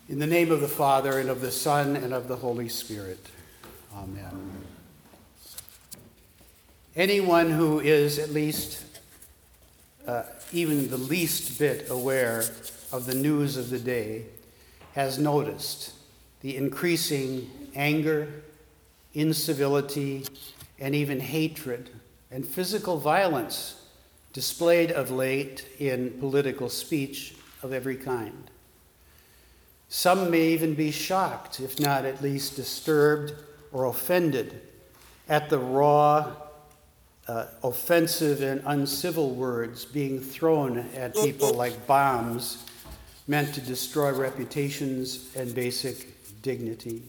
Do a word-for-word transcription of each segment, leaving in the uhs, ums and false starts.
In the name of the Father, and of the Son, and of the Holy Spirit. Amen. Anyone who is at least, uh, even the least bit aware of the news of the day has noticed the increasing anger, incivility, and even hatred and physical violence displayed of late in political speech of every kind. Some may even be shocked, if not at least disturbed or offended, at the raw, uh, offensive, and uncivil words being thrown at people like bombs meant to destroy reputations and basic dignity.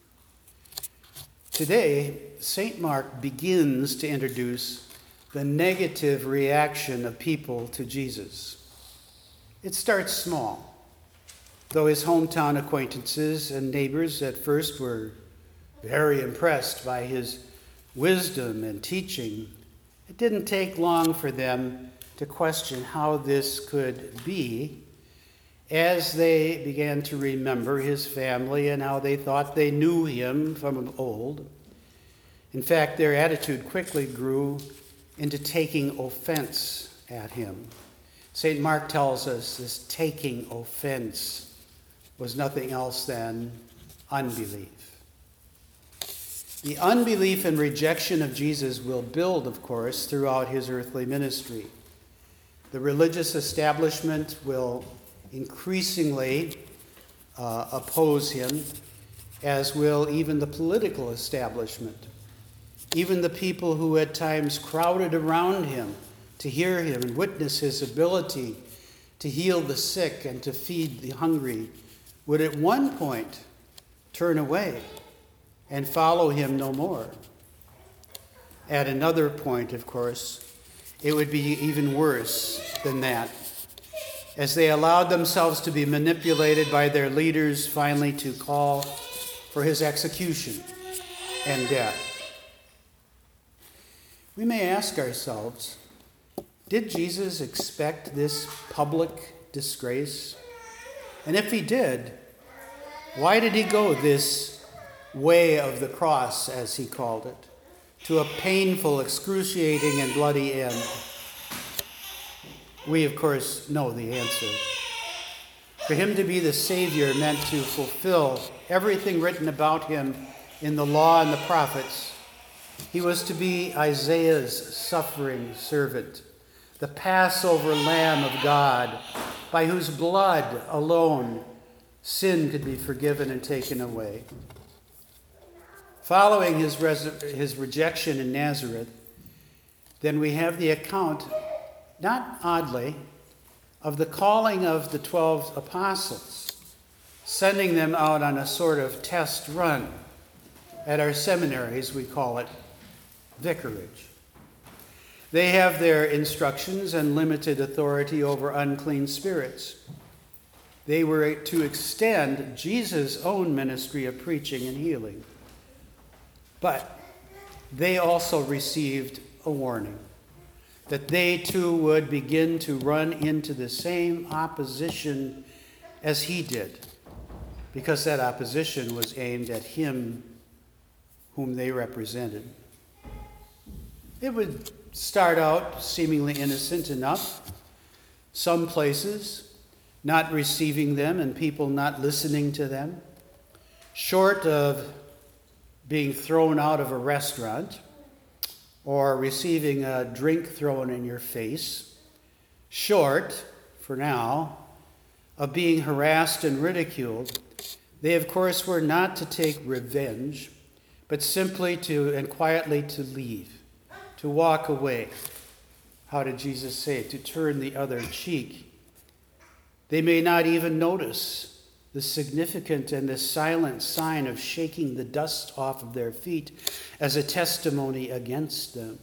Today, Saint Mark begins to introduce the negative reaction of people to Jesus. It starts small. Though his hometown acquaintances and neighbors at first were very impressed by his wisdom and teaching, it didn't take long for them to question how this could be as they began to remember his family and how they thought they knew him from of old. In fact, their attitude quickly grew into taking offense at him. Saint Mark tells us this taking offense was nothing else than unbelief. The unbelief and rejection of Jesus will build, of course, throughout his earthly ministry. The religious establishment will increasingly uh, oppose him, as will even the political establishment. Even the people who at times crowded around him to hear him and witness his ability to heal the sick and to feed the hungry would at one point turn away and follow him no more. At another point, of course, it would be even worse than that, as they allowed themselves to be manipulated by their leaders finally to call for his execution and death. We may ask ourselves, did Jesus expect this public disgrace? And if he did, why did he go this way of the cross, as he called it, to a painful, excruciating, and bloody end? We, of course, know the answer. For him to be the Savior meant to fulfill everything written about him in the law and the prophets. He was to be Isaiah's suffering servant, the Passover Lamb of God, by whose blood alone sin could be forgiven and taken away. Following his, res- his rejection in Nazareth, then we have the account, not oddly, of the calling of the twelve apostles, sending them out on a sort of test run. At our seminaries, we call it vicarage. They have their instructions and limited authority over unclean spirits. They were to extend Jesus' own ministry of preaching and healing. But they also received a warning that they too would begin to run into the same opposition as he did, because that opposition was aimed at him whom they represented. It would start out seemingly innocent enough. Some places not receiving them and people not listening to them, short of being thrown out of a restaurant or receiving a drink thrown in your face, short, for now, of being harassed and ridiculed. They, of course, were not to take revenge, but simply to, and quietly to leave, to walk away. How did Jesus say? To turn the other cheek. They may not even notice the significant and the silent sign of shaking the dust off of their feet as a testimony against them.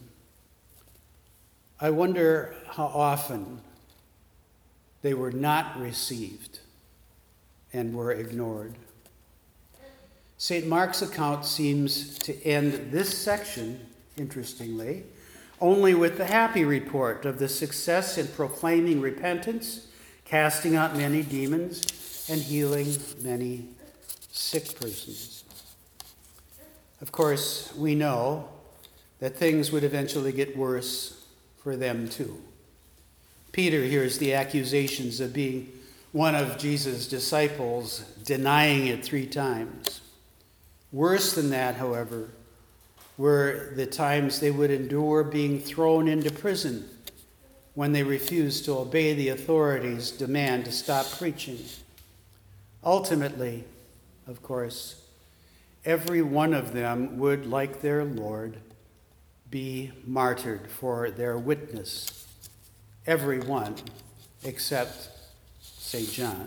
I wonder how often they were not received and were ignored. Saint Mark's account seems to end this section, interestingly, only with the happy report of the success in proclaiming repentance, casting out many demons, and healing many sick persons. Of course, we know that things would eventually get worse for them too. Peter hears the accusations of being one of Jesus' disciples, denying it three times. Worse than that, however, were the times they would endure being thrown into prison when they refused to obey the authorities' demand to stop preaching. Ultimately, of course, every one of them would, like their Lord, be martyred for their witness. Every one except Saint John.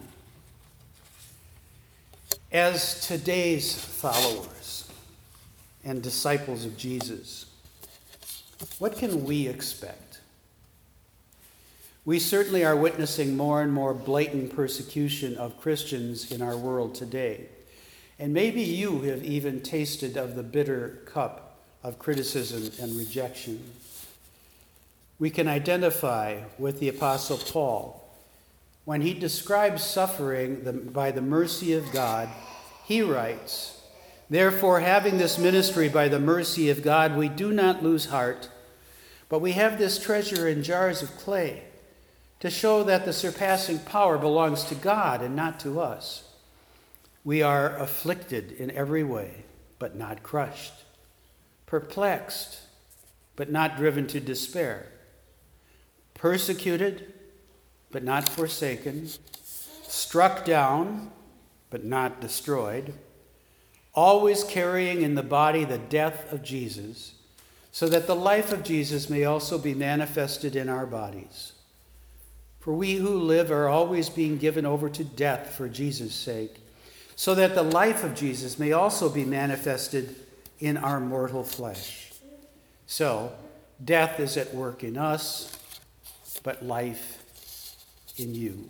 As today's followers and disciples of Jesus, what can we expect? We certainly are witnessing more and more blatant persecution of Christians in our world today. And maybe you have even tasted of the bitter cup of criticism and rejection. We can identify with the Apostle Paul. When he describes suffering by the mercy of God, he writes, "Therefore, having this ministry by the mercy of God, we do not lose heart, but we have this treasure in jars of clay, to show that the surpassing power belongs to God and not to us. We are afflicted in every way, but not crushed, perplexed, but not driven to despair, persecuted, but not forsaken, struck down, but not destroyed, always carrying in the body the death of Jesus, so that the life of Jesus may also be manifested in our bodies. For we who live are always being given over to death for Jesus' sake, so that the life of Jesus may also be manifested in our mortal flesh. So, death is at work in us, but life in you."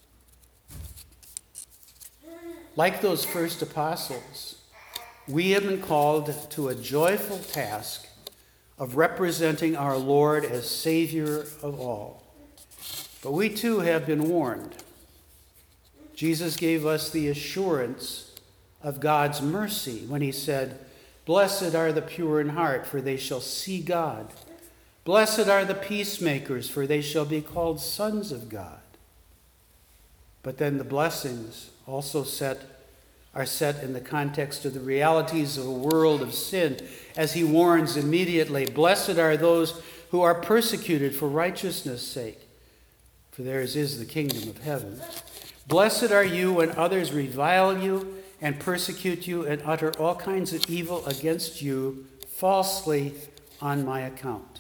Like those first apostles, we have been called to a joyful task of representing our Lord as Savior of all. But we too have been warned. Jesus gave us the assurance of God's mercy when he said, "Blessed are the pure in heart, for they shall see God. Blessed are the peacemakers, for they shall be called sons of God." But then the blessings also set are set in the context of the realities of a world of sin, as he warns immediately, "Blessed are those who are persecuted for righteousness' sake, for theirs is the kingdom of heaven. Blessed are you when others revile you and persecute you and utter all kinds of evil against you falsely on my account."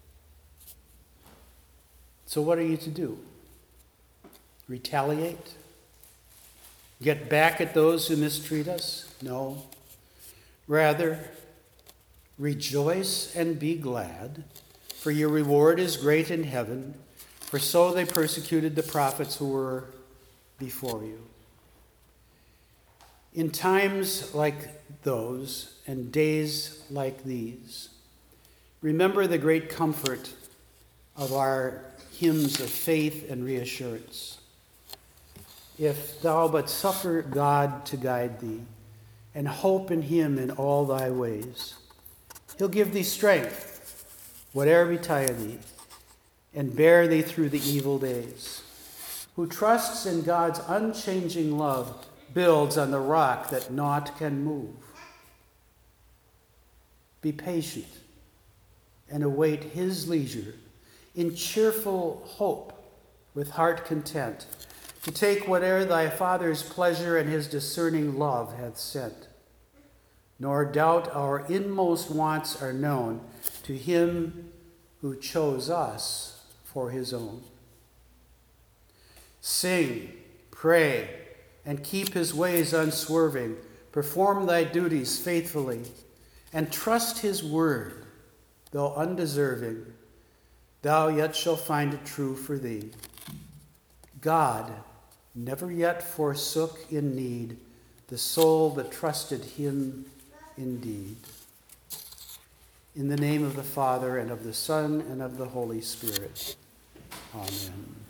So what are you to do? Retaliate? Get back at those who mistreat us? No. Rather, rejoice and be glad, for your reward is great in heaven, for so they persecuted the prophets who were before you. In times like those and days like these, remember the great comfort of our hymns of faith and reassurance. If thou but suffer God to guide thee, and hope in him in all thy ways, he'll give thee strength, whate'er betide thee, and bear thee through the evil days. Who trusts in God's unchanging love builds on the rock that naught can move. Be patient and await his leisure in cheerful hope with heart content, to take whate'er thy Father's pleasure and his discerning love hath sent. Nor doubt our inmost wants are known to him who chose us for his own. Sing, pray, and keep his ways unswerving. Perform thy duties faithfully, and trust his word, though undeserving. Thou yet shalt find it true for thee. God never yet forsook in need the soul that trusted him indeed. In the name of the Father, and of the Son, and of the Holy Spirit. Amen.